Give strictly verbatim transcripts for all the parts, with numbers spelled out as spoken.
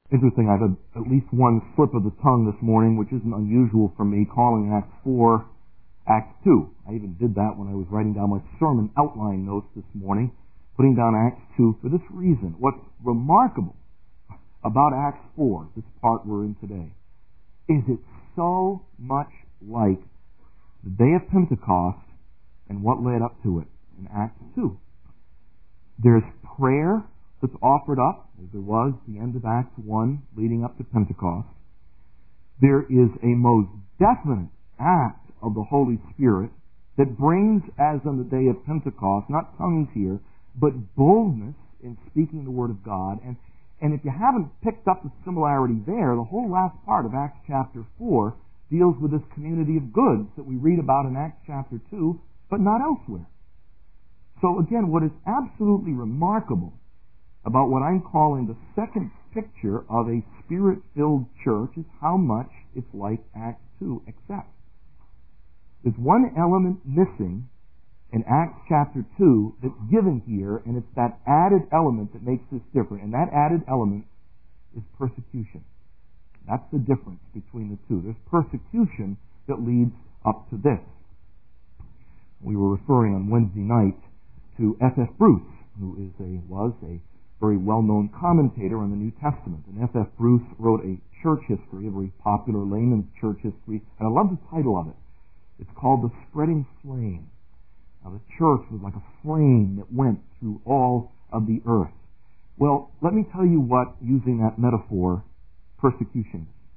Interesting, I've had at least one slip of the tongue this morning, which isn't unusual for me, calling Acts four Acts two. I even did that when I was writing down my sermon outline notes this morning, putting down Acts two for this reason. What's remarkable about Acts four, this part we're in today, is it's so much like the day of Pentecost and what led up to it in Acts two. There's prayer that's offered up, as there was at the end of Acts one, leading up to Pentecost. There is a most definite act of the Holy Spirit that brings, as on the day of Pentecost, not tongues here, but boldness in speaking the Word of God. And, and if you haven't picked up the similarity there, the whole last part of Acts chapter four deals with this community of goods that we read about in Acts chapter two, but not elsewhere. So again, what is absolutely remarkable about what I'm calling the second picture of a Spirit-filled church is how much it's like Acts two, except there's one element missing in Acts chapter two that's given here, and it's that added element that makes this different. And that added element is persecution. That's the difference between the two. There's persecution that leads up to this. We were referring on Wednesday night to F F Bruce, who is a was a very well-known commentator on the New Testament. And F F Bruce wrote a church history, a very popular layman's church history, and I love the title of it. It's called The Spreading Flame. Now, the church was like a flame that went through all of the earth. Well, let me tell you what, using that metaphor, persecution is.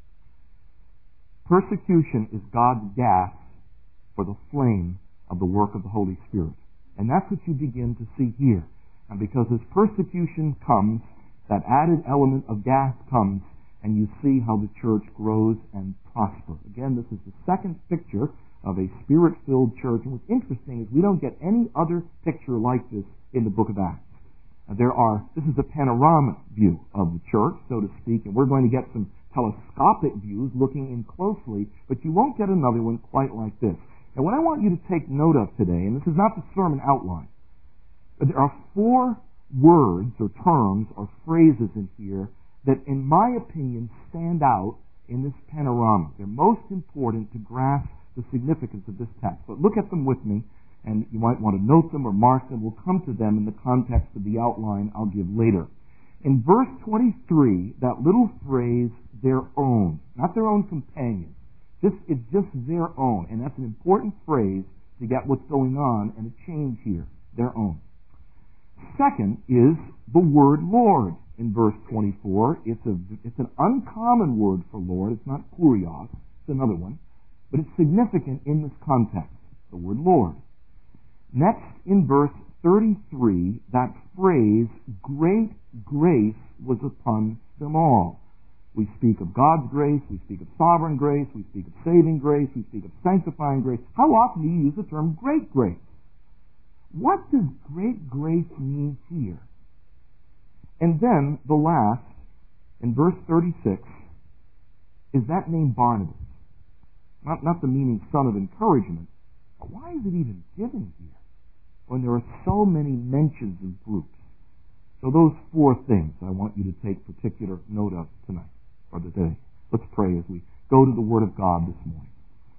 Persecution is God's gas for the flame of the work of the Holy Spirit. And that's what you begin to see here. And because as persecution comes, that added element of gas comes, and you see how the church grows and prospers. Again, this is the second picture of a Spirit-filled church. And what's interesting is we don't get any other picture like this in the book of Acts. Uh, there are, this is a panorama view of the church, so to speak, and we're going to get some telescopic views looking in closely, but you won't get another one quite like this. And what I want you to take note of today, and this is not the sermon outline, but there are four words or terms or phrases in here that, in my opinion, stand out in this panorama. They're most important to grasp the significance of this text. But look at them with me, and you might want to note them or mark them. We'll come to them in the context of the outline I'll give later. In verse twenty-three, that little phrase, their own, not their own companions. This is just their own, and that's an important phrase to get what's going on and a change here, their own. Second is the word Lord in verse twenty-four. It's a it's an uncommon word for Lord. It's not kurios. It's another one. But it's significant in this context, the word Lord. Next, in verse thirty-three, that phrase, great grace was upon them all. We speak of God's grace, we speak of sovereign grace, we speak of saving grace, we speak of sanctifying grace. How often do you use the term great grace? What does great grace mean here? And then, the last, in verse thirty-six, is that name Barnabas. Not, not the meaning son of encouragement, but why is it even given here when there are so many mentions of groups? So those four things I want you to take particular note of tonight, or today. Let's pray as we go to the Word of God this morning.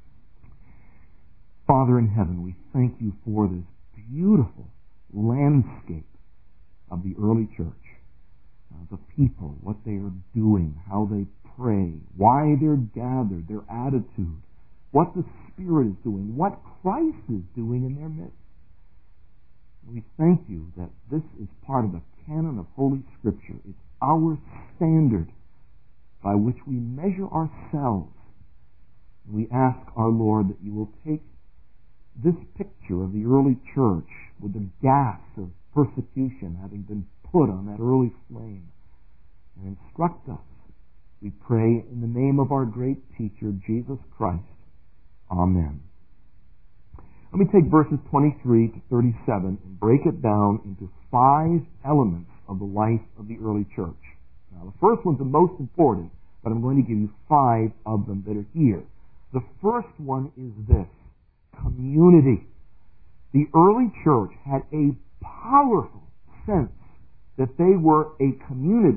Father in heaven, we thank you for this beautiful landscape of the early church. Uh, the people, what they are doing, how they pray, why they're gathered, their attitude, what the Spirit is doing, what Christ is doing in their midst. We thank you that this is part of the canon of Holy Scripture. It's our standard by which we measure ourselves. We ask our Lord that you will take this picture of the early church with the gas of persecution having been put on that early flame and instruct us. We pray in the name of our great teacher, Jesus Christ. Amen. Let me take verses twenty-three to thirty-seven and break it down into five elements of the life of the early church. Now, the first one's the most important, but I'm going to give you five of them that are here. The first one is this: community. The early church had a powerful sense that they were a community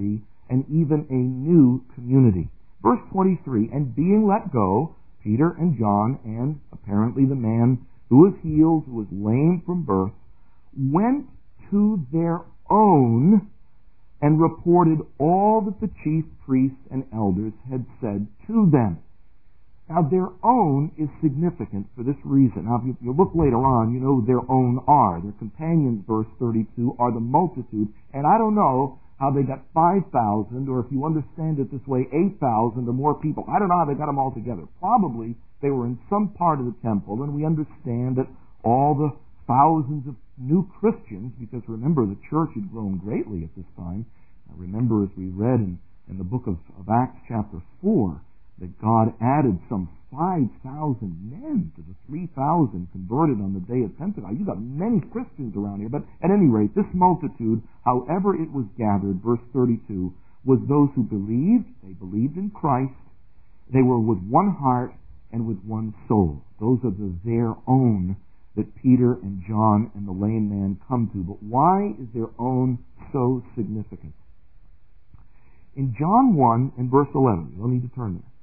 and even a new community. Verse twenty-three, and being let go, Peter and John, and apparently the man who was healed, who was lame from birth, went to their own and reported all that the chief priests and elders had said to them. Now, their own is significant for this reason. Now, if you, you look later on, you know their own are. Their companions, verse thirty-two, are the multitude. And I don't know how they got five thousand, or if you understand it this way, eight thousand or more people. I don't know how they got them all together. Probably they were in some part of the temple, and we understand that all the thousands of new Christians, because remember, the church had grown greatly at this time. I remember, as we read in, in the book of, of Acts chapter four, that God added some five thousand men to the three thousand converted on the day of Pentecost. You've got many Christians around here, but at any rate, this multitude, however it was gathered, verse thirty-two, was those who believed. They believed in Christ. They were with one heart and with one soul. Those are the their own that Peter and John and the lame man come to. But why is their own so significant? In John one and verse eleven, you don't need to turn there,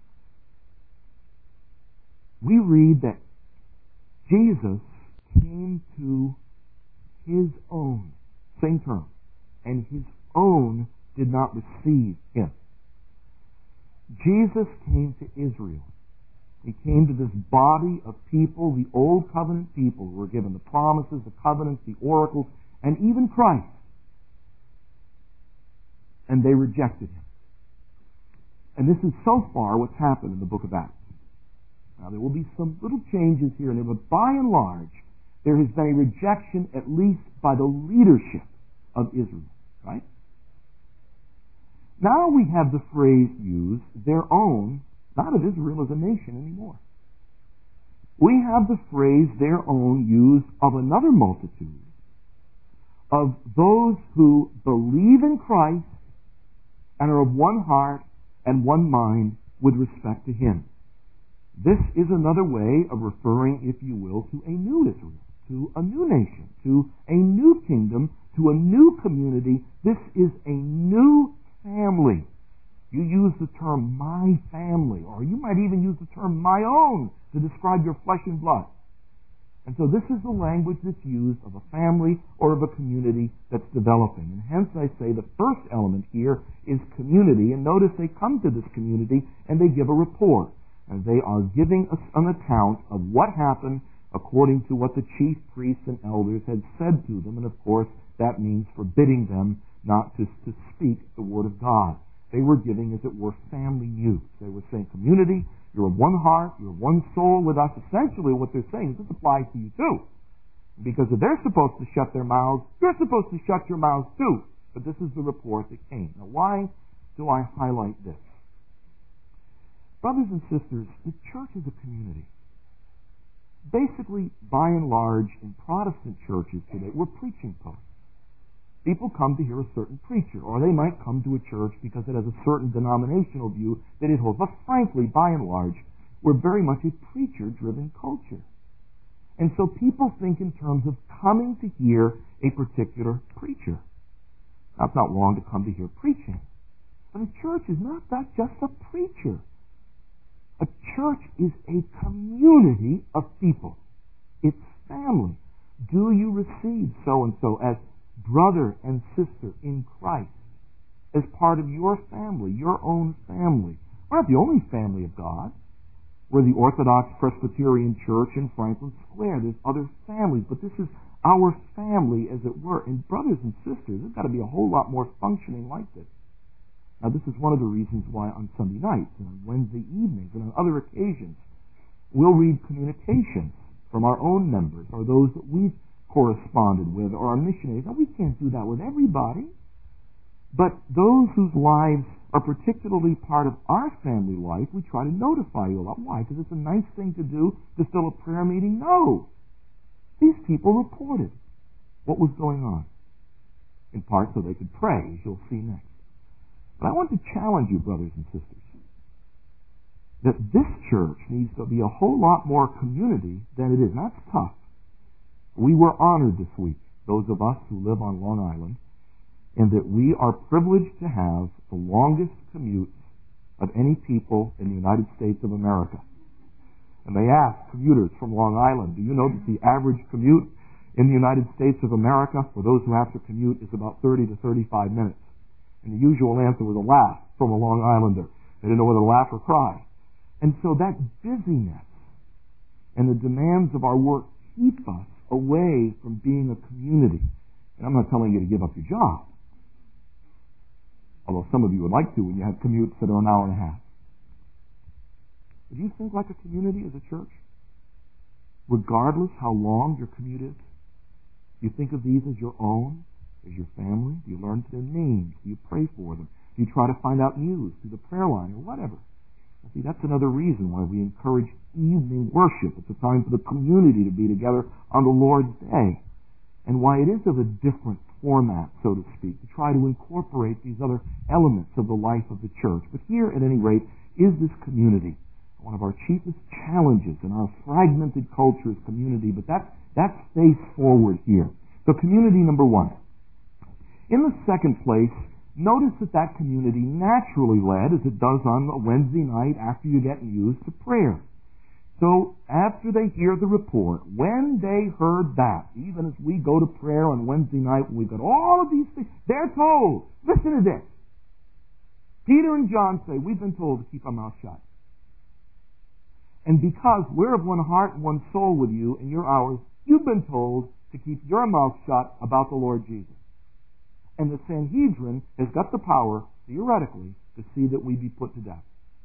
we read that Jesus came to his own, same term, and his own did not receive him. Jesus came to Israel. He came to this body of people, the old covenant people who were given the promises, the covenants, the oracles, and even Christ. And they rejected him. And this is so far what's happened in the book of Acts. Now, there will be some little changes here and there, but by and large, there has been a rejection, at least by the leadership of Israel, right? Now we have the phrase used, their own, not of Israel as a nation anymore. We have the phrase, their own, used of another multitude, of those who believe in Christ and are of one heart and one mind with respect to him. This is another way of referring, if you will, to a new Israel, to a new nation, to a new kingdom, to a new community. This is a new family. You use the term my family, or you might even use the term my own to describe your flesh and blood. And so this is the language that's used of a family or of a community that's developing. And hence I say the first element here is community. And notice they come to this community and they give a report. And they are giving us an account of what happened according to what the chief priests and elders had said to them. And of course, that means forbidding them not to, to speak the word of God. They were giving, as it were, family news. They were saying, community, you're of one heart, you're of one soul with us. Essentially what they're saying is this applies to you too. Because if they're supposed to shut their mouths, you're supposed to shut your mouths too. But this is the report that came. Now why do I highlight this? Brothers and sisters, the church is a community. Basically, by and large, in Protestant churches today, we're preaching posts. People come to hear a certain preacher, or they might come to a church because it has a certain denominational view that it holds. But frankly, by and large, we're very much a preacher-driven culture. And so people think in terms of coming to hear a particular preacher. Now, it's not wrong to come to hear preaching. But a church is not that just a preacher. A church is a community of people. It's family. Do you receive so-and-so as brother and sister in Christ, as part of your family, your own family? We're not the only family of God. We're the Orthodox Presbyterian Church in Franklin Square. There's other families, but this is our family, as it were. And brothers and sisters, there's got to be a whole lot more functioning like this. Now, this is one of the reasons why on Sunday nights and on Wednesday evenings and on other occasions, we'll read communications from our own members or those that we've corresponded with or our missionaries. Now, we can't do that with everybody. But those whose lives are particularly part of our family life, we try to notify you about. Why? Because it's a nice thing to do to fill a prayer meeting? No. These people reported what was going on, in part so they could pray, as you'll see next. But I want to challenge you, brothers and sisters, that this church needs to be a whole lot more community than it is. And that's tough. We were honored this week, those of us who live on Long Island, in that we are privileged to have the longest commutes of any people in the United States of America. And they asked commuters from Long Island, do you know that the average commute in the United States of America, for those who have to commute, is about thirty to thirty-five minutes? And the usual answer was a laugh from a Long Islander. They didn't know whether to laugh or cry. And so that busyness and the demands of our work keep us away from being a community. And I'm not telling you to give up your job, although some of you would like to when you have commutes that are an hour and a half. Do you think like a community as a church? Regardless how long your commute is? Do you think of these as your own, as your family? Do you learn their names? Do you pray for them? Do you try to find out news through the prayer line or whatever? See, that's another reason why we encourage evening worship. It's a time for the community to be together on the Lord's Day. And why it is of a different format, so to speak, to try to incorporate these other elements of the life of the church. But here, at any rate, is this community. One of our chiefest challenges in our fragmented culture is community, but that, that's face forward here. So community number one. In the second place, notice that that community naturally led, as it does on a Wednesday night after you get used, to prayer. So after they hear the report, when they heard that, even as we go to prayer on Wednesday night, when we've got all of these things, they're told, listen to this. Peter and John say, we've been told to keep our mouth shut. And because we're of one heart and one soul with you and you're ours, you've been told to keep your mouth shut about the Lord Jesus. And the Sanhedrin has got the power, theoretically, to see that we be put to death.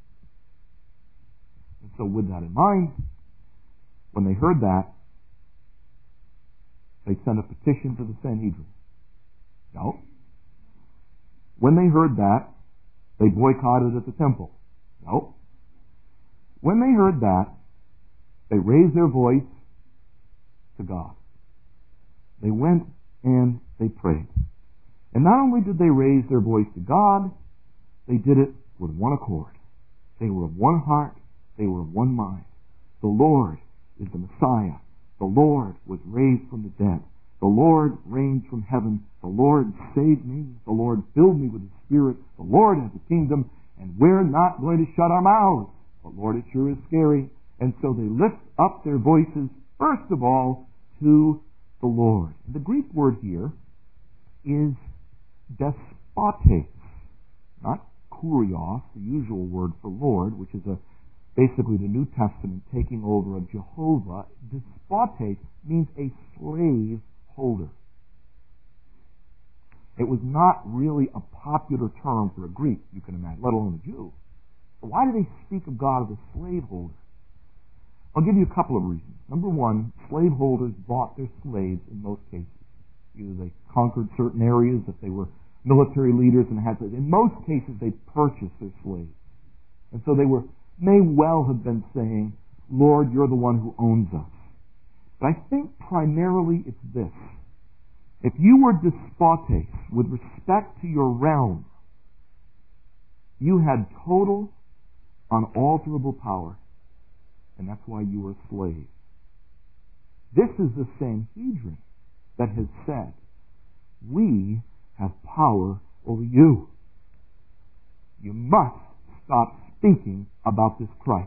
And so with that in mind, when they heard that, they sent a petition to the Sanhedrin. No. When they heard that, they boycotted at the temple. No. When they heard that, they raised their voice to God. They went and they prayed. And not only did they raise their voice to God, they did it with one accord. They were of one heart. They were of one mind. The Lord is the Messiah. The Lord was raised from the dead. The Lord reigns from heaven. The Lord saved me. The Lord filled me with His Spirit. The Lord has a kingdom, and we're not going to shut our mouths. But Lord, it sure is scary. And so they lift up their voices, first of all, to the Lord. And the Greek word here is despotes, not kurios, the usual word for Lord, which is a basically the New Testament taking over of Jehovah. Despotes means a slave holder. It was not really a popular term for a Greek, you can imagine, let alone a Jew. So why do they speak of God as a slave holder? I'll give you a couple of reasons. Number one, slaveholders bought their slaves in most cases. Either they conquered certain areas, if they were military leaders and had to. In most cases, they purchased their slaves. And so they were may well have been saying, Lord, you're the one who owns us. But I think primarily it's this. If you were despotes with respect to your realm, you had total, unalterable power, and that's why you were a slave. This is the Sanhedrin that has said, we have power over you. You must stop speaking about this Christ.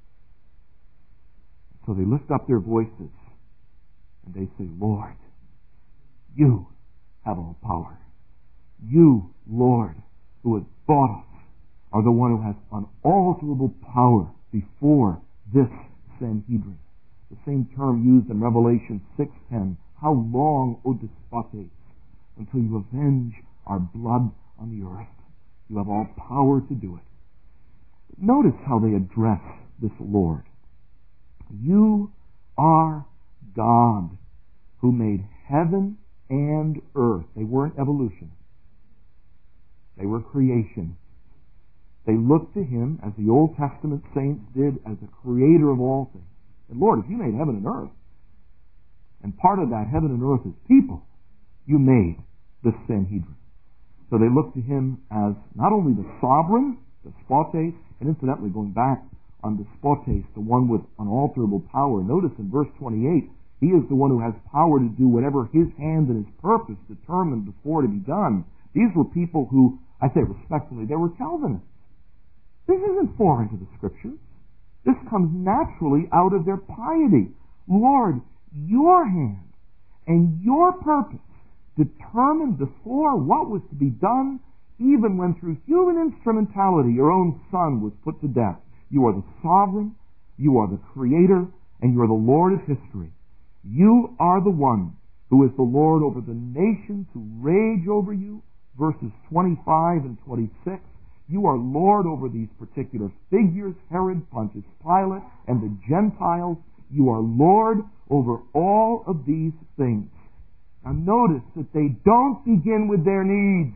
So they lift up their voices and they say, Lord, you have all power. You, Lord, who has bought us, are the one who has unalterable power before this Sanhedrin. The same term used in Revelation six ten. How long, O despotes, until you avenge our blood on the earth? You have all power to do it. Notice how they address this Lord. You are God who made heaven and earth. They weren't evolution. They were creation. They looked to Him, as the Old Testament saints did, as the creator of all things. And Lord, if you made heaven and earth, and part of that heaven and earth is people, you made this Sanhedrin. So they looked to Him as not only the sovereign, despotes, and incidentally going back on despotes, the one with unalterable power. Notice in verse twenty-eight, He is the one who has power to do whatever His hand and His purpose determined before to be done. These were people who, I say respectfully, they were Calvinists. This isn't foreign to the Scriptures. This comes naturally out of their piety. Lord, your hand and your purpose determined before what was to be done, even when through human instrumentality your own Son was put to death. You are the sovereign, you are the creator, and you are the Lord of history. You are the one who is the Lord over the nations who rage over you, verses twenty-five and twenty-six. You are Lord over these particular figures, Herod, Pontius Pilate, and the Gentiles. You are Lord over all of these things. Now notice that they don't begin with their needs.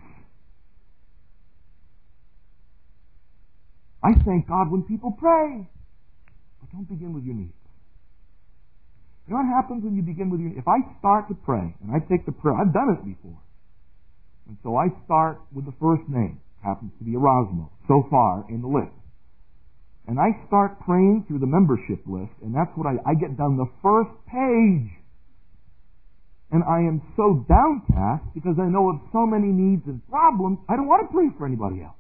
I thank God when people pray, but don't begin with your needs. You know what happens when you begin with your needs? If I start to pray, and I take the prayer, I've done it before, and so I start with the first name, happens to be Erasmo, so far in the list. And I start praying through the membership list, and that's what I, I get down the first page. And I am so downcast because I know of so many needs and problems, I don't want to pray for anybody else.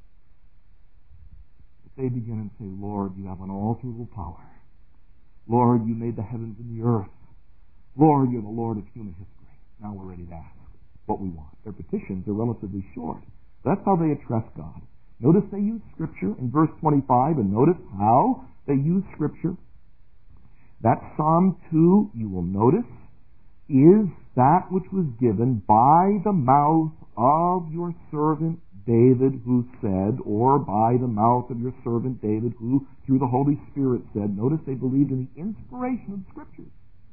But they begin and say, Lord, you have an all-through power. Lord, you made the heavens and the earth. Lord, you're the Lord of human history. Now we're ready to ask what we want. Their petitions are relatively short. That's how they address God. Notice they use Scripture in verse twenty-five, and notice how they use Scripture. That Psalm two, you will notice, is that which was given by the mouth of your servant David, who said, or by the mouth of your servant David, who through the Holy Spirit said. Notice they believed in the inspiration of the Scriptures.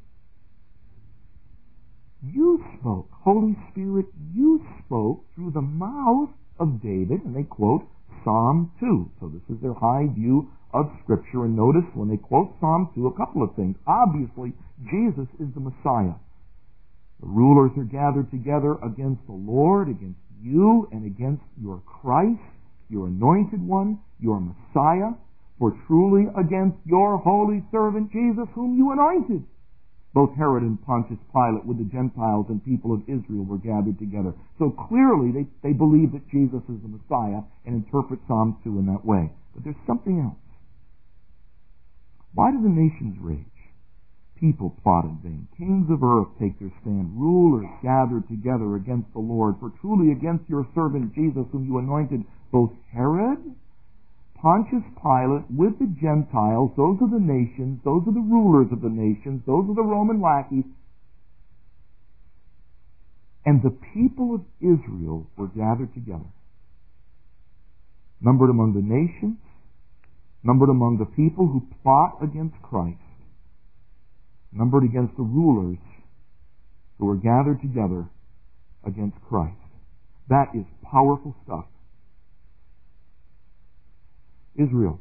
You spoke, Holy Spirit, you spoke through the mouth of David, and they quote Psalm two. So this is their high view of Scripture. And notice when they quote Psalm two, a couple of things. Obviously, Jesus is the Messiah. The rulers are gathered together against the Lord, against you, and against your Christ, your anointed one, your Messiah, for truly against your holy servant Jesus, whom you anointed. Both Herod and Pontius Pilate with the Gentiles and people of Israel were gathered together. So clearly they, they believe that Jesus is the Messiah and interpret Psalm two in that way. But there's something else. Why do the nations rage? People plot in vain. Kings of earth take their stand. Rulers gathered together against the Lord. For truly against your servant Jesus, whom you anointed, both Herod, Pontius Pilate, with the Gentiles, those are the nations, those are the rulers of the nations, those are the Roman lackeys, and the people of Israel were gathered together. Numbered among the nations, numbered among the people who plot against Christ, numbered against the rulers who were gathered together against Christ. That is powerful stuff. Israel,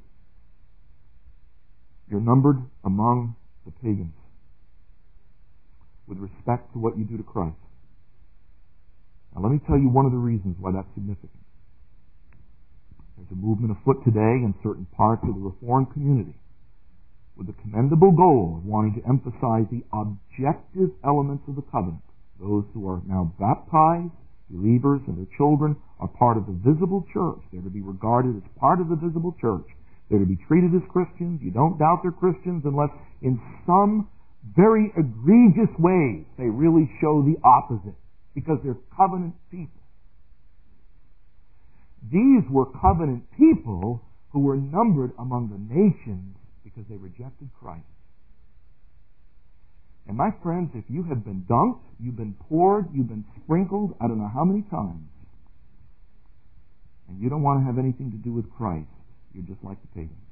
you're numbered among the pagans with respect to what you do to Christ. Now let me tell you one of the reasons why that's significant. There's a movement afoot today in certain parts of the Reformed community with the commendable goal of wanting to emphasize the objective elements of the covenant. Those who are now baptized, believers and their children, are part of the visible church. They're to be regarded as part of the visible church. They're to be treated as Christians. You don't doubt they're Christians unless in some very egregious ways they really show the opposite, because they're covenant people. These were covenant people who were numbered among the nations because they rejected Christ. And my friends, if you have been dunked, you've been poured, you've been sprinkled, I don't know how many times, and you don't want to have anything to do with Christ, you're just like the pagans.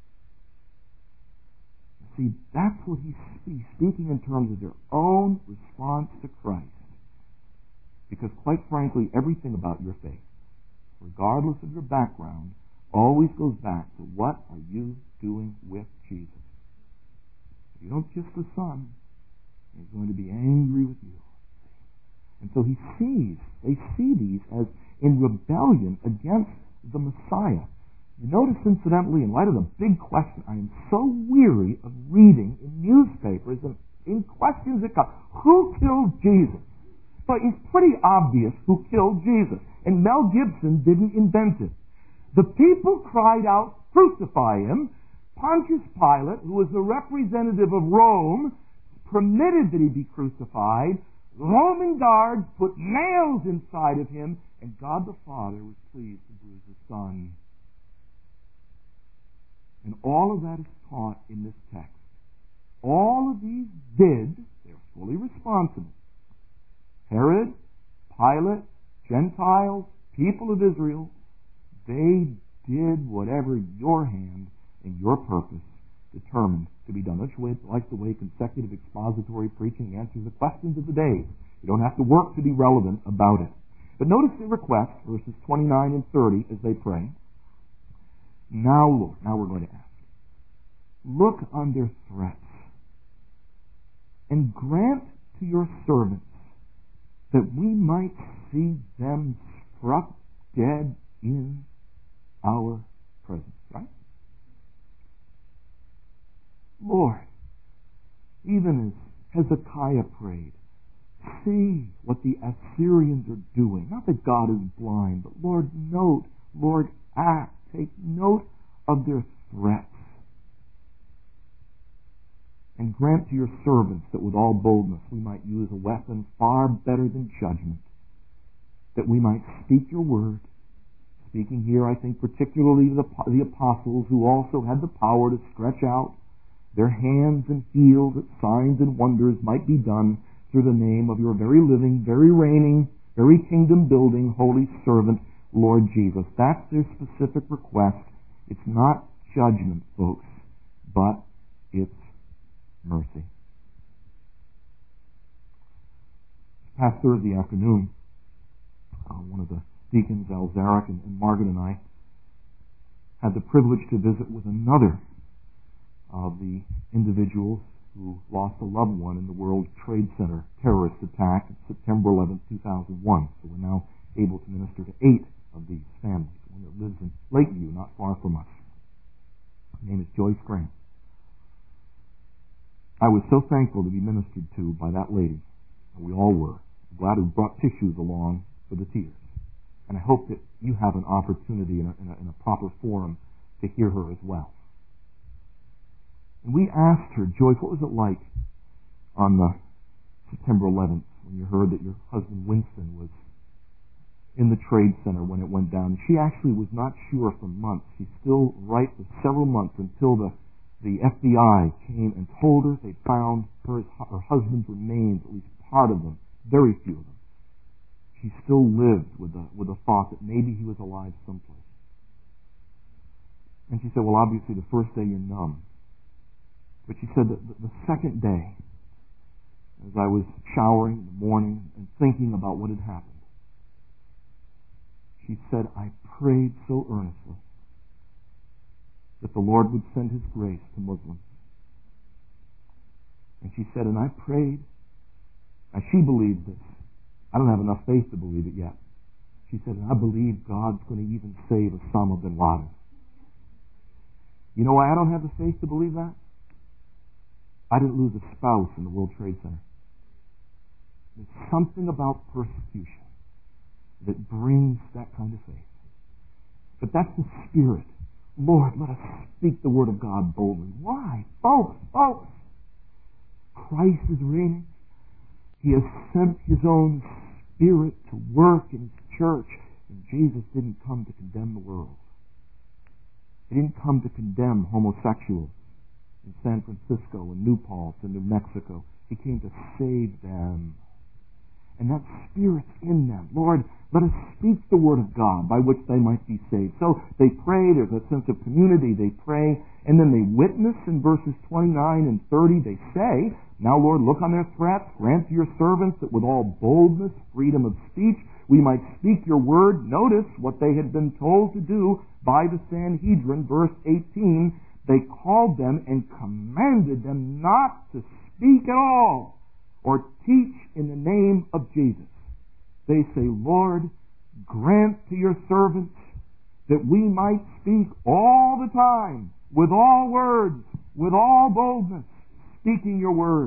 See, that's what he's speaking in terms of their own response to Christ. Because quite frankly, everything about your faith, regardless of your background, always goes back to what are you doing with Jesus. If you don't kiss the Son, he's going to be angry with you. And so he sees, they see these as in rebellion against the Messiah. You notice, incidentally, in light of the big question, I am so weary of reading in newspapers and in questions that come, who killed Jesus? But it's pretty obvious who killed Jesus. And Mel Gibson didn't invent it. The people cried out, "Crucify him." Pontius Pilate, who was the representative of Rome, permitted that he be crucified. Roman guards put nails inside of him, and God the Father was pleased to bruise his Son. And all of that is taught in this text. All of these did, they're fully responsible. Herod, Pilate, Gentiles, people of Israel, they did whatever your hand and your purpose determined to be done. That's like the way consecutive expository preaching answers the questions of the day. You don't have to work to be relevant about it. But notice the request, verses twenty-nine and thirty, as they pray. Now, Lord, now we're going to ask, look on their threats and grant to your servants that we might see them struck dead in our presence. Right? Lord, even as Hezekiah prayed, see what the Assyrians are doing. Not that God is blind, but Lord, note, Lord, act. Take note of their threats. And grant to your servants that with all boldness we might use a weapon far better than judgment, that we might speak your word. Speaking here, I think, particularly to the, the apostles who also had the power to stretch out their hands and heal that signs and wonders might be done through the name of your very living, very reigning, very kingdom-building, holy servant, Lord Jesus. That's their specific request. It's not judgment, folks, but it's mercy. This past Thursday afternoon, uh, one of the deacons, Al Zarek, and, and Margaret and I had the privilege to visit with another of the individuals who lost a loved one in the World Trade Center terrorist attack on September eleventh, two thousand one. So we're now able to minister to eight of these families. One that lives in Lakeview, not far from us. Her name is Joyce Grant. I was so thankful to be ministered to by that lady. We all were. I'm glad we brought tissues along for the tears. And I hope that you have an opportunity in a, in a, in a proper forum to hear her as well. And we asked her, Joyce, what was it like on the September eleventh when you heard that your husband Winston was in the Trade Center when it went down? She actually was not sure for months. She still, right for several months until the, the F B I came and told her they found her, her husband's remains, at least part of them, very few of them. She still lived with the, with the thought that maybe he was alive someplace. And she said, well, obviously the first day you're numb. But she said that the second day, as I was showering in the morning and thinking about what had happened, she said, I prayed so earnestly that the Lord would send His grace to Muslims. And she said, and I prayed, now she believed this. I don't have enough faith to believe it yet. She said, and I believe God's going to even save Osama bin Laden. You know why I don't have the faith to believe that? I didn't lose a spouse in the World Trade Center. There's something about persecution that brings that kind of faith. But that's the Spirit. Lord, let us speak the Word of God boldly. Why? Folks, folks, Christ is reigning. He has sent His own Spirit to work in His church. And Jesus didn't come to condemn the world. He didn't come to condemn homosexuals in San Francisco and New Paltz and New Mexico. He came to save them. And that Spirit's in them. Lord, let us speak the Word of God by which they might be saved. So they pray, there's a sense of community, they pray, and then they witness in verses twenty-nine and thirty. They say, now Lord, look on their threats, grant to your servants that with all boldness, freedom of speech, we might speak your word. Notice what they had been told to do by the Sanhedrin, verse eighteen. They called them and commanded them not to speak at all or teach in the name of Jesus. They say, Lord, grant to your servants that we might speak all the time, with all words, with all boldness, speaking your word.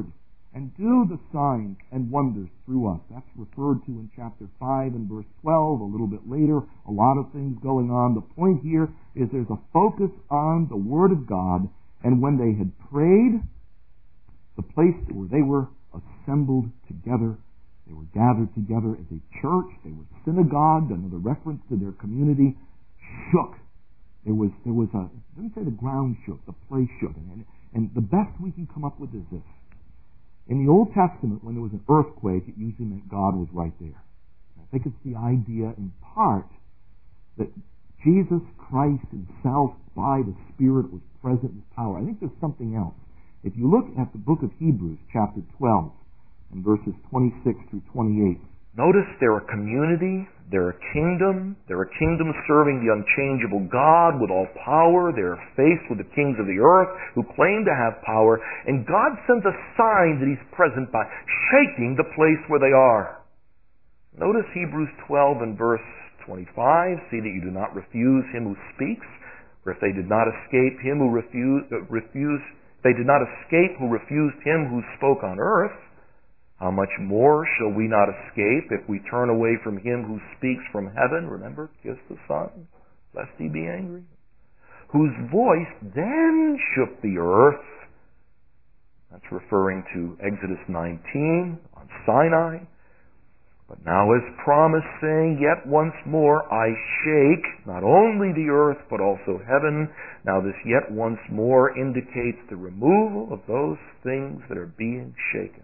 and do the signs and wonders through us. That's referred to in chapter five and verse twelve, a little bit later. A lot of things going on. The point here is there's a focus on the Word of God, and when they had prayed, the place where they were assembled together, they were gathered together as a church, they were synagogued, another reference to their community, shook. There was, there was a, it doesn't say the ground shook, the place shook. And, and the best we can come up with is this. In the Old Testament, when there was an earthquake, it usually meant God was right there. I think it's the idea, in part, that Jesus Christ himself, by the Spirit, was present with power. I think there's something else. If you look at the book of Hebrews, chapter twelve, and verses twenty-six through twenty-eight, notice they're a community, they're a kingdom, they're a kingdom serving the unchangeable God with all power. They're faced with the kings of the earth who claim to have power, and God sends a sign that he's present by shaking the place where they are. Notice Hebrews twelve and verse twenty-five, see that you do not refuse him who speaks, for if they did not escape him who refused, uh, refused they did not escape who refused him who spoke on earth, how much more shall we not escape if we turn away from him who speaks from heaven? Remember, kiss the Son, lest he be angry. Whose voice then shook the earth. That's referring to Exodus nineteen on Sinai. But now as promised, saying, yet once more I shake not only the earth, but also heaven. Now this yet once more indicates the removal of those things that are being shaken,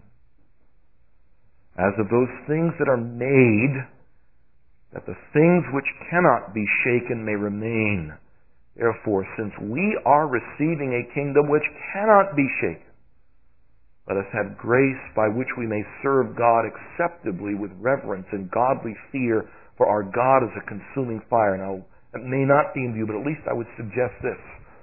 as of those things that are made, that the things which cannot be shaken may remain. Therefore, since we are receiving a kingdom which cannot be shaken, let us have grace by which we may serve God acceptably with reverence and godly fear, for our God is a consuming fire. Now, it may not be in view, but at least I would suggest this.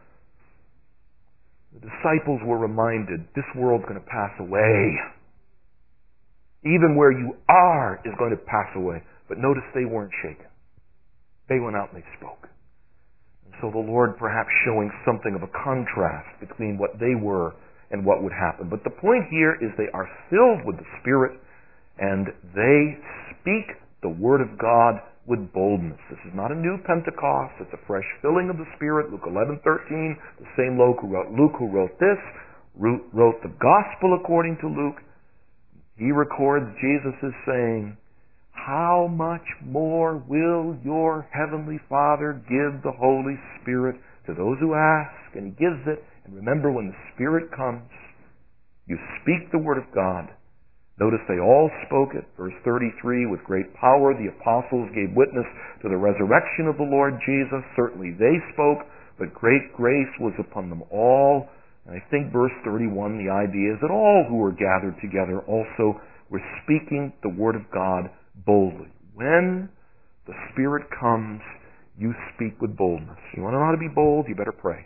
The disciples were reminded, this world's going to pass away. Even where you are is going to pass away. But notice they weren't shaken. They went out and they spoke. And so the Lord perhaps showing something of a contrast between what they were and what would happen. But the point here is they are filled with the Spirit and they speak the Word of God with boldness. This is not a new Pentecost. It's a fresh filling of the Spirit. Luke eleven thirteen, the same Luke who wrote, Luke who wrote this, wrote the Gospel according to Luke. He records Jesus is saying, how much more will your heavenly Father give the Holy Spirit to those who ask? And he gives it. And remember, when the Spirit comes, you speak the Word of God. Notice they all spoke it. Verse thirty-three, with great power the apostles gave witness to the resurrection of the Lord Jesus. Certainly they spoke, but great grace was upon them all. And I think verse thirty-one, the idea is that all who were gathered together also were speaking the Word of God boldly. When the Spirit comes, you speak with boldness. You want to know how to be bold? You better pray.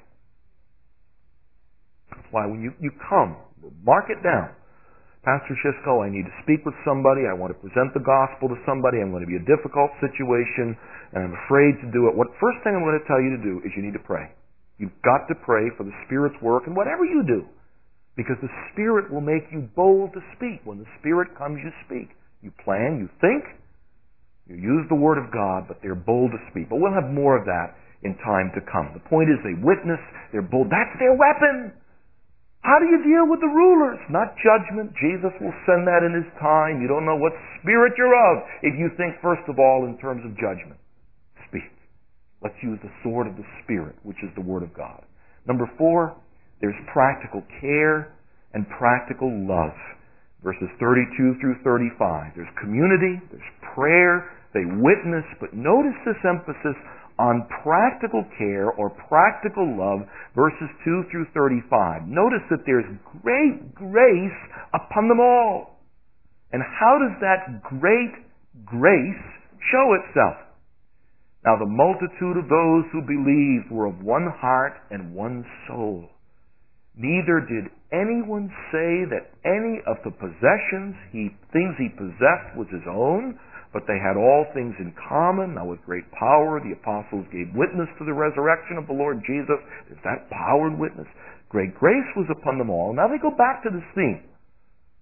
That's why when you, you come, mark it down. Pastor Shisco, I need to speak with somebody. I want to present the gospel to somebody. I'm going to be in a difficult situation, and I'm afraid to do it. What first thing I'm going to tell you to do is you need to pray. You've got to pray for the Spirit's work in whatever you do, because the Spirit will make you bold to speak. When the Spirit comes, you speak. You plan, you think, you use the Word of God, but they're bold to speak. But we'll have more of that in time to come. The point is they witness, they're bold. That's their weapon. How do you deal with the rulers? Not judgment. Jesus will send that in his time. You don't know what spirit you're of if you think, first of all, in terms of judgment. Speak. Let's use the sword of the Spirit, which is the Word of God. Number four, there's practical care and practical love. Verses thirty-two through thirty-five. There's community, there's prayer, they witness, but notice this emphasis on practical care or practical love, verses two through thirty-five. Notice that there's great grace upon them all. And how does that great grace show itself? Now the multitude of those who believed were of one heart and one soul. Neither did anyone say that any of the possessions, he, things he possessed was his own, but they had all things in common. Now with great power the apostles gave witness to the resurrection of the Lord Jesus. There's that power and witness. Great grace was upon them all. Now they go back to this theme.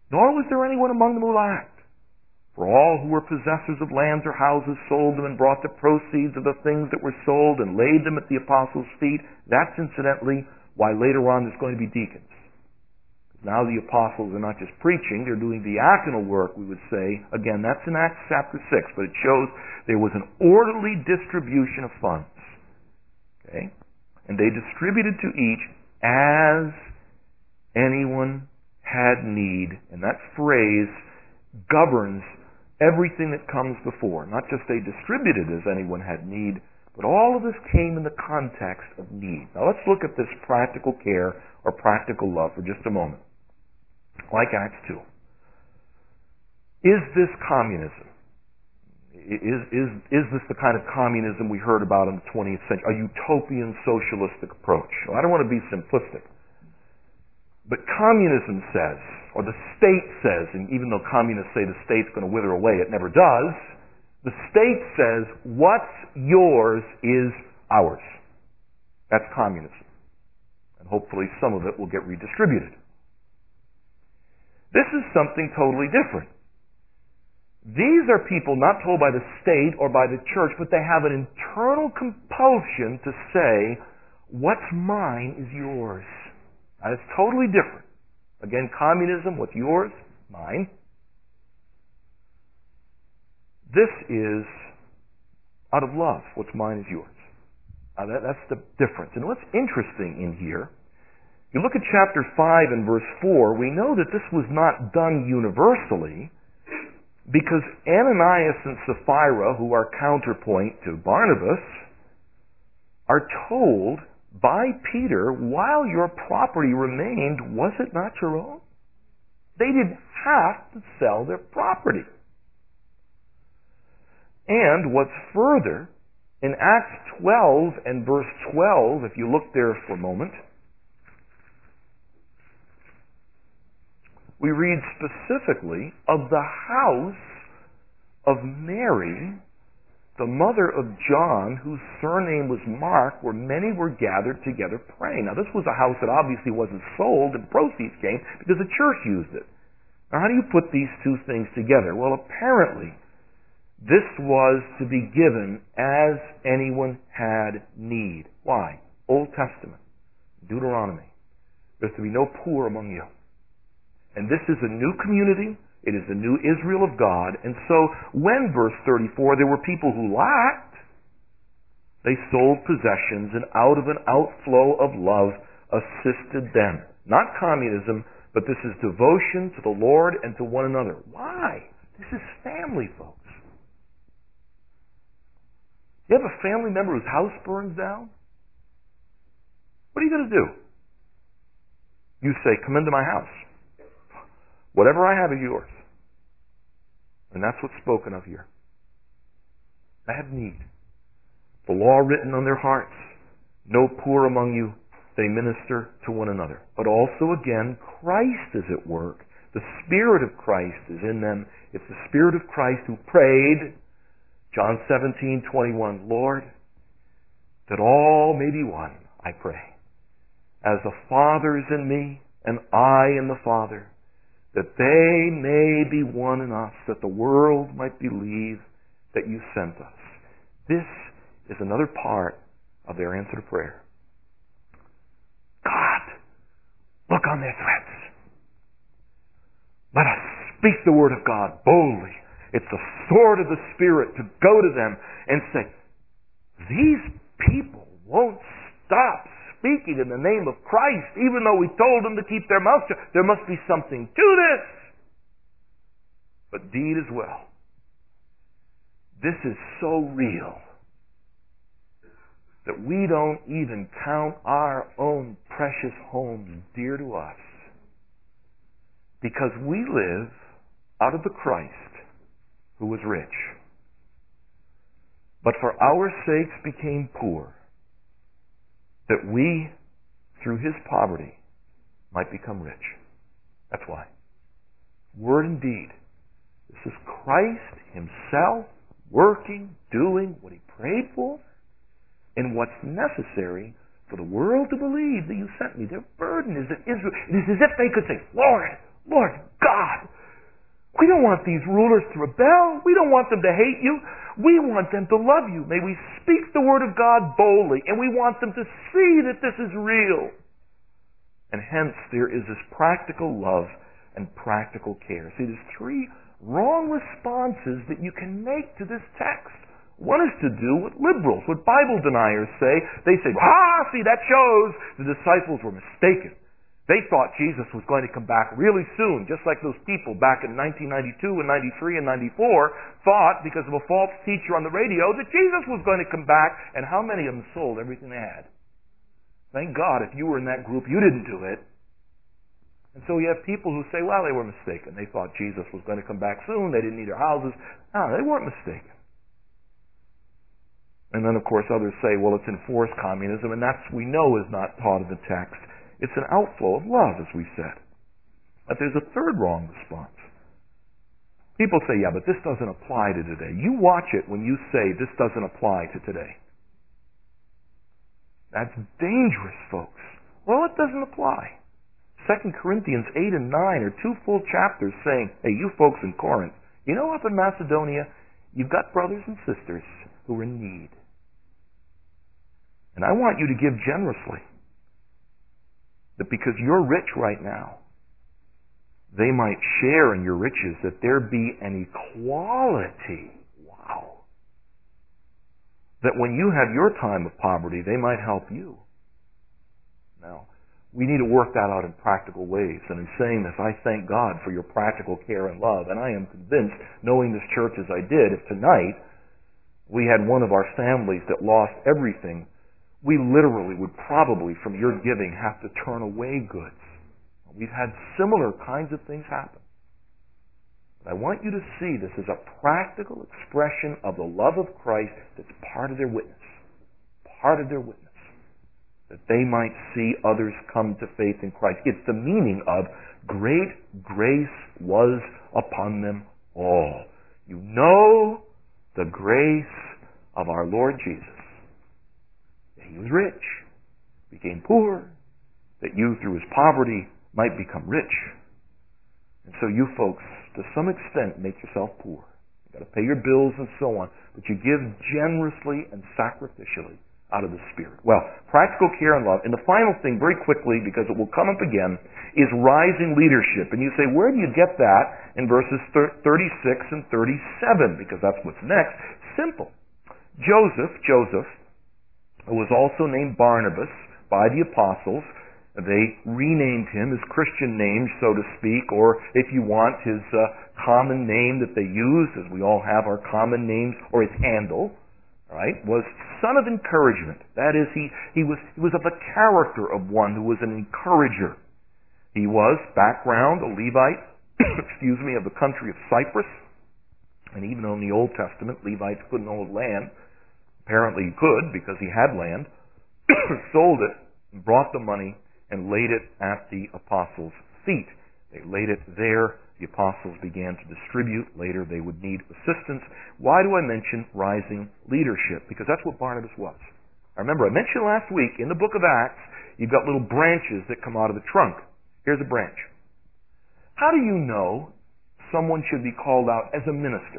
Nor was there anyone among them who lacked. For all who were possessors of lands or houses sold them and brought the proceeds of the things that were sold and laid them at the apostles' feet. That's incidentally why later on there's going to be deacons. Now the apostles are not just preaching, they're doing diaconal work, we would say. Again, that's in Acts chapter six, but it shows there was an orderly distribution of funds. Okay? And they distributed to each as anyone had need. And that phrase governs everything that comes before. Not just they distributed as anyone had need, but all of this came in the context of need. Now let's look at this practical care or practical love for just a moment. Like Acts two. Is this communism? Is, is, is this the kind of communism we heard about in the twentieth century? A utopian socialistic approach? Well, I don't want to be simplistic. But communism says, or the state says, and even though communists say the state's going to wither away, it never does, the state says, what's yours is ours. That's communism. And hopefully some of it will get redistributed. This is something totally different. These are people not told by the state or by the church, but they have an internal compulsion to say, what's mine is yours. That is totally different. Again, communism, what's yours? Mine. This is out of love. What's mine is yours. Now that, that's the difference. And what's interesting in here, you look at chapter five and verse four, we know that this was not done universally because Ananias and Sapphira, who are counterpoint to Barnabas, are told by Peter, while your property remained, was it not your own? They didn't have to sell their property. And what's further, in Acts twelve and verse twelve, if you look there for a moment, we read specifically of the house of Mary, the mother of John, whose surname was Mark, where many were gathered together praying. Now this was a house that obviously wasn't sold, and proceeds came because the church used it. Now how do you put these two things together? Well, apparently this was to be given as anyone had need. Why? Old Testament, Deuteronomy. There's to be no poor among you. And this is a new community. It is the new Israel of God. And so when, verse thirty-four, there were people who lacked, they sold possessions and out of an outflow of love assisted them. Not communism, but this is devotion to the Lord and to one another. Why? This is family, folks. You have a family member whose house burns down? What are you going to do? You say, come into my house. Whatever I have is yours. And that's what's spoken of here. I have need. The law written on their hearts. No poor among you. They minister to one another. But also again, Christ is at work. The Spirit of Christ is in them. It's the Spirit of Christ who prayed, John seventeen twenty-one, Lord, that all may be one, I pray. As the Father is in me, and I in the Father, that they may be one in us, that the world might believe that you sent us. This is another part of their answer to prayer. God, look on their threats. Let us speak the word of God boldly. It's the sword of the Spirit to go to them and say, these people won't stop speaking in the name of Christ, even though we told them to keep their mouth shut. There must be something to this. But deed as well. This is so real that we don't even count our own precious homes dear to us, because we live out of the Christ who was rich, but for our sakes became poor, that we, through his poverty, might become rich. That's why. Word and deed. This is Christ himself working, doing what he prayed for, and what's necessary for the world to believe that you sent me. Their burden is that Israel. It is as if they could say, Lord, Lord God, we don't want these rulers to rebel. We don't want them to hate you. We want them to love you. May we speak the word of God boldly, and we want them to see that this is real. And hence there is this practical love and practical care. See, there's three wrong responses that you can make to this text. One is to do what liberals, what Bible deniers say. They say, ah, see, that shows the disciples were mistaken. They thought Jesus was going to come back really soon, just like those people back in nineteen ninety-two and ninety-three and ninety-four thought, because of a false teacher on the radio, that Jesus was going to come back, and how many of them sold everything they had? Thank God if you were in that group, you didn't do it. And so you have people who say, well, they were mistaken. They thought Jesus was going to come back soon. They didn't need their houses. No, they weren't mistaken. And then, of course, others say, well, it's enforced communism, and that's, we know, is not taught in the text. It's an outflow of love, as we said. But there's a third wrong response. People say, yeah, but this doesn't apply to today. You watch it when you say this doesn't apply to today. That's dangerous, folks. Well, it doesn't apply. Second Corinthians eight and nine are two full chapters saying, hey, you folks in Corinth, you know up in Macedonia, you've got brothers and sisters who are in need. And I want you to give generously. That because you're rich right now, they might share in your riches, that there be an equality. Wow. That when you have your time of poverty, they might help you. Now, we need to work that out in practical ways. And in saying this, I thank God for your practical care and love. And I am convinced, knowing this church as I did, if tonight we had one of our families that lost everything, we literally would probably, from your giving, have to turn away goods. We've had similar kinds of things happen. But I want you to see this as a practical expression of the love of Christ that's part of their witness. Part of their witness. That they might see others come to faith in Christ. It's the meaning of great grace was upon them all. You know the grace of our Lord Jesus. He was rich, became poor, that you through his poverty might become rich. And so you folks, to some extent, make yourself poor. You've got to pay your bills and so on, but you give generously and sacrificially out of the Spirit. Well, practical care and love. And the final thing, very quickly, because it will come up again, is rising leadership. And you say, where do you get that in verses thirty-six and thirty-seven? Because that's what's next. Simple. Joseph, Joseph, who was also named Barnabas by the apostles. They renamed him his Christian name, so to speak, or if you want, his uh, common name that they use, as we all have our common names, or his handle, right, was son of encouragement. That is, he, he, was, he was of the character of one who was an encourager. He was, background, a Levite, excuse me, of the country of Cyprus. And even in the Old Testament, Levites couldn't hold land. Apparently he could, because he had land, sold it, and brought the money, and laid it at the apostles' feet. They laid it there. The apostles began to distribute. Later they would need assistance. Why do I mention rising leadership? Because that's what Barnabas was. I remember I mentioned last week, in the book of Acts, you've got little branches that come out of the trunk. Here's a branch. How do you know someone should be called out as a minister?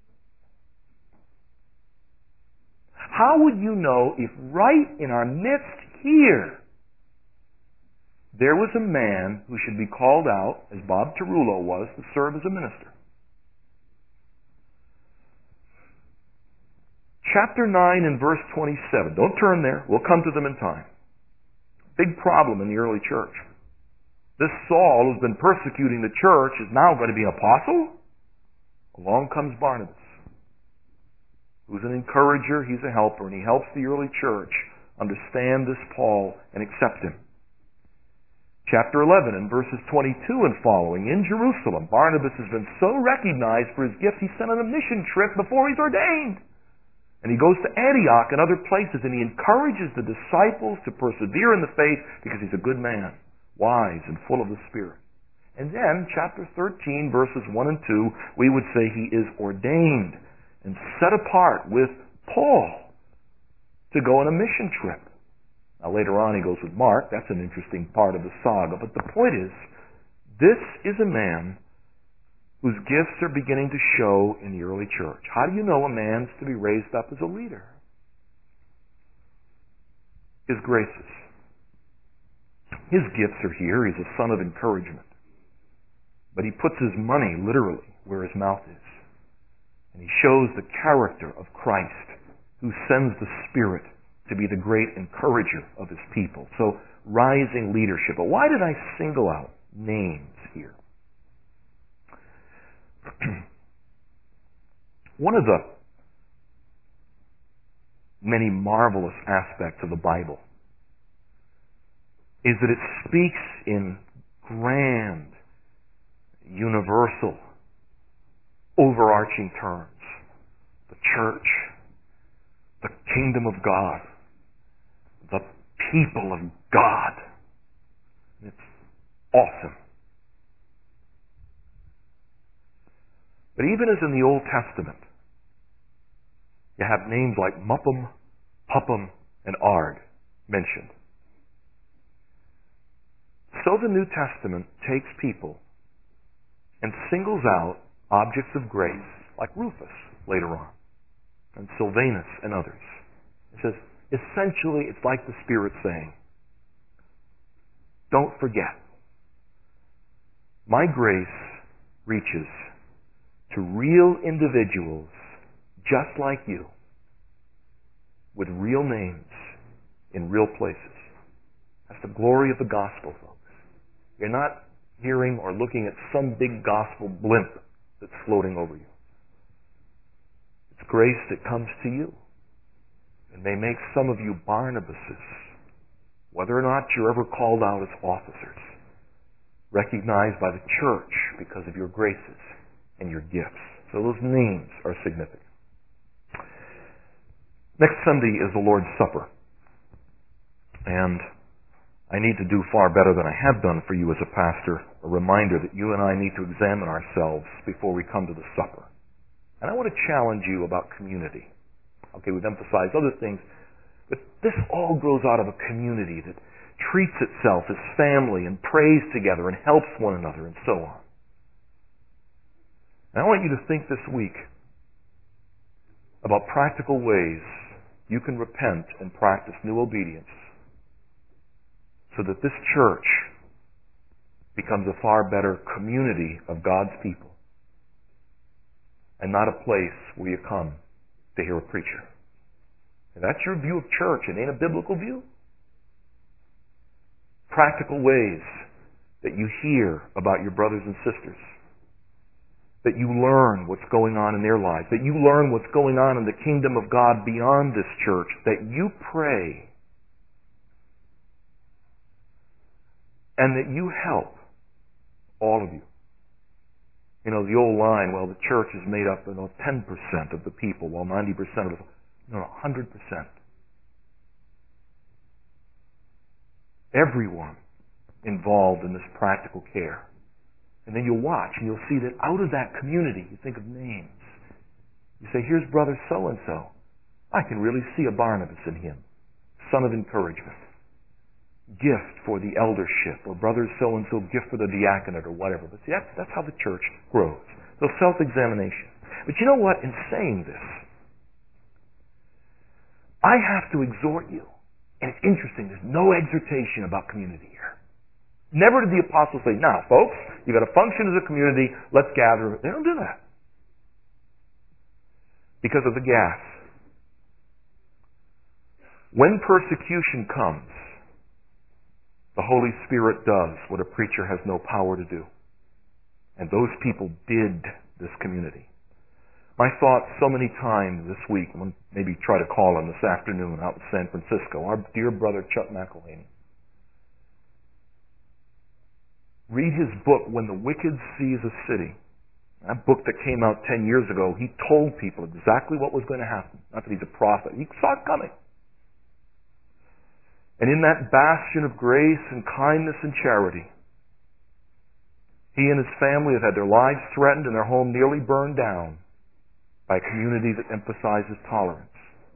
How would you know if right in our midst here there was a man who should be called out, as Bob Tarullo was, to serve as a minister? Chapter nine and verse twenty-seven. Don't turn there. We'll come to them in time. Big problem in the early church. This Saul who's been persecuting the church is now going to be an apostle? Along comes Barnabas, who's an encourager, he's a helper, and he helps the early church understand this Paul and accept him. Chapter eleven and verses twenty-two and following, in Jerusalem, Barnabas has been so recognized for his gift, he's sent on a mission trip before he's ordained. And he goes to Antioch and other places, and he encourages the disciples to persevere in the faith because he's a good man, wise and full of the Spirit. And then, chapter thirteen, verses one and two, we would say he is ordained and set apart with Paul to go on a mission trip. Now later on he goes with Mark. That's an interesting part of the saga. But the point is, This is a man whose gifts are beginning to show in the early church. How do you know a man's to be raised up as a leader? His graces. His gifts are here. He's a son of encouragement. But he puts his money literally where his mouth is. And he shows the character of Christ, who sends the Spirit to be the great encourager of his people. So, rising leadership. But why did I single out names here? One of the many marvelous aspects of the Bible is that it speaks in grand, universal, overarching terms. The church, the kingdom of God, the people of God. It's awesome. But even as in the Old Testament, you have names like Muppum, Puppum, and Ard mentioned. So the New Testament takes people and singles out objects of grace, like Rufus later on, and Sylvanus and others. It says, essentially, it's like the Spirit saying, don't forget, my grace reaches to real individuals just like you, with real names in real places. That's the glory of the gospel, folks. You're not hearing or looking at some big gospel blimp that's floating over you. It's grace that comes to you. And may make some of you Barnabases, whether or not you're ever called out as officers, recognized by the church because of your graces and your gifts. So those names are significant. Next Sunday is the Lord's Supper. And I need to do far better than I have done for you as a pastor, a reminder that you and I need to examine ourselves before we come to the supper. And I want to challenge you about community. Okay, we've emphasized other things, but this all grows out of a community that treats itself as family and prays together and helps one another and so on. And I want you to think this week about practical ways you can repent and practice new obedience so that this church becomes a far better community of God's people and not a place where you come to hear a preacher. If that's your view of church, it ain't a biblical view. Practical ways that you hear about your brothers and sisters, that you learn what's going on in their lives, that you learn what's going on in the kingdom of God beyond this church, that you pray, and that you help all of you. You know, the old line, well, the church is made up of you know, ten percent of the people, while ninety percent of the... No, no, one hundred percent. Everyone involved in this practical care. And then you'll watch and you'll see that out of that community, you think of names. You say, here's brother so-and-so. I can really see a Barnabas in him. Son of encouragement. Gift for the eldership, or brother so-and-so gift for the diaconate or whatever. But see, that's, that's how the church grows. So self-examination. But you know what? In saying this, I have to exhort you. And it's interesting, there's no exhortation about community here. Never did the apostles say, now, folks, you've got to function as a community, let's gather. They don't do that. Because of the gas. When persecution comes, the Holy Spirit does what a preacher has no power to do. And those people did this community. My thought so many times this week, I'm going to maybe try to call him this afternoon out in San Francisco, our dear brother Chuck McElhaney. Read his book, When the Wicked Seize a City. That book that came out ten years ago, he told people exactly what was going to happen. Not that he's a prophet. He saw it coming. And in that bastion of grace and kindness and charity, he and his family have had their lives threatened and their home nearly burned down by a community that emphasizes tolerance.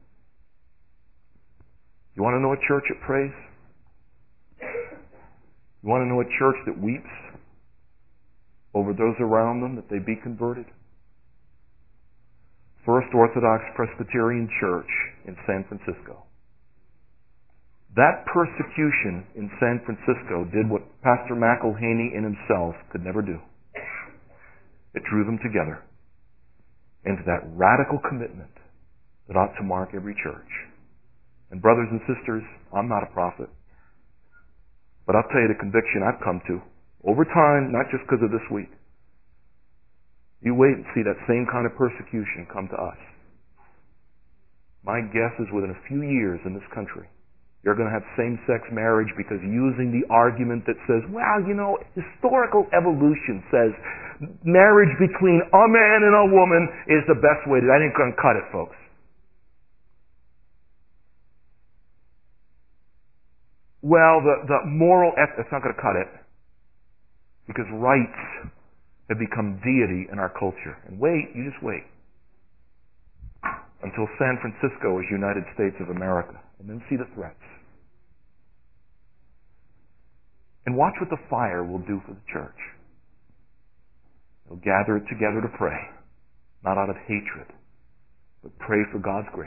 You want to know a church that prays? You want to know a church that weeps? over those around them that they be converted. First Orthodox Presbyterian Church in San Francisco. That persecution in San Francisco did what Pastor McElhaney in himself could never do. It drew them together into that radical commitment that ought to mark every church. And brothers and sisters, I'm not a prophet, but I'll tell you the conviction I've come to over time, not just because of this week. You wait and see that same kind of persecution come to us. My guess is within a few years in this country, you're going to have same-sex marriage because using the argument that says, well, you know, historical evolution says marriage between a man and a woman is the best way to, I ain't going to cut it, folks. Well, the, the moral ethic, it's not going to cut it. Because rights have become deity in our culture. And wait, you just wait. Until San Francisco is United States of America. And then see the threats. And watch what the fire will do for the church. It'll gather it together to pray. Not out of hatred, but pray for God's grace.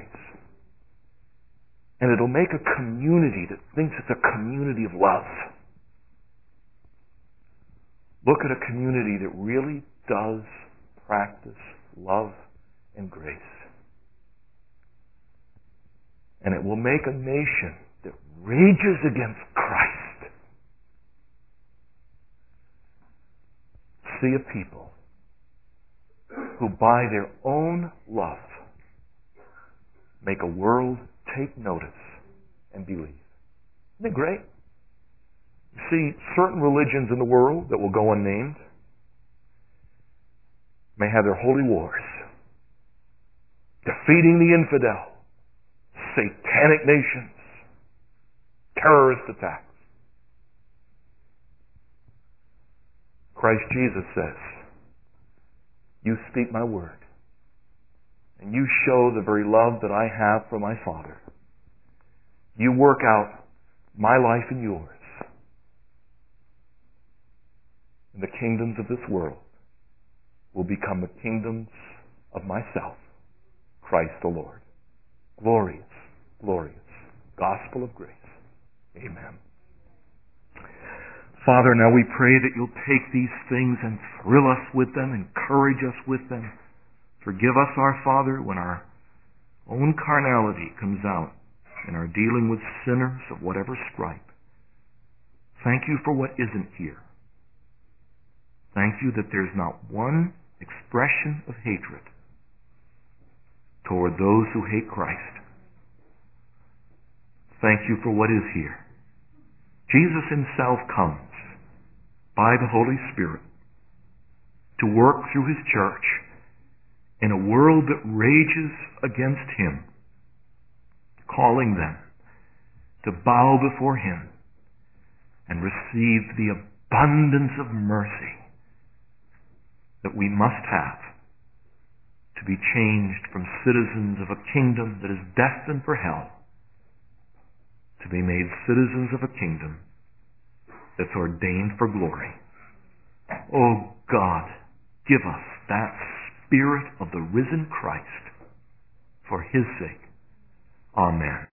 And it'll make a community that thinks it's a community of love. Look at a community that really does practice love and grace. And it will make a nation that rages against Christ see a people who by their own love make a world take notice and believe. Isn't it great? You see, certain religions in the world that will go unnamed may have their holy wars, defeating the infidel, satanic nations, terrorist attacks. Christ Jesus says, you speak my word, and you show the very love that I have for my Father. You work out my life and yours. And the kingdoms of this world will become the kingdoms of myself, Christ the Lord. Glorious, glorious gospel of grace. Amen. Father, now we pray that you'll take these things and thrill us with them, encourage us with them. Forgive us, our Father, when our own carnality comes out in our dealing with sinners of whatever stripe. Thank you for what isn't here. Thank you that there's not one expression of hatred toward those who hate Christ. Thank you for what is here. Jesus himself comes by the Holy Spirit to work through his church in a world that rages against him, calling them to bow before him and receive the abundance of mercy that we must have to be changed from citizens of a kingdom that is destined for hell to be made citizens of a kingdom that's ordained for glory. Oh God, give us that Spirit of the risen Christ for his sake. Amen.